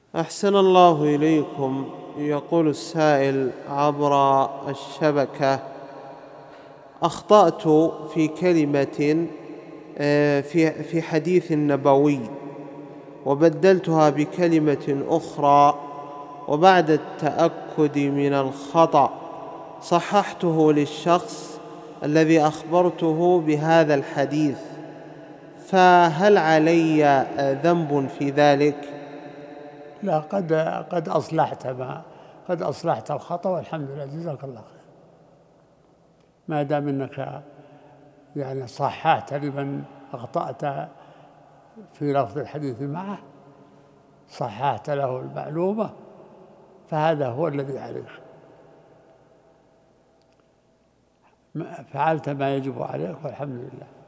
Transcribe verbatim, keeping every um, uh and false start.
أحسن الله إليكم. يقول السائل عبر الشبكة: أخطأت في كلمة في في حديث نبوي وبدلتها بكلمة أخرى، وبعد التأكد من الخطأ صححته للشخص الذي أخبرته بهذا الحديث، فهل علي ذنب في ذلك؟ لا، قد قد أصلحت ما قد أصلحت الخطأ، والحمد لله، جزاك الله خير. ما دام أنك يعني صححت لمن أخطأت في لفظ الحديث معه، صححت له المعلومة، فهذا هو الذي عليك، فعلت ما يجب عليك، والحمد لله.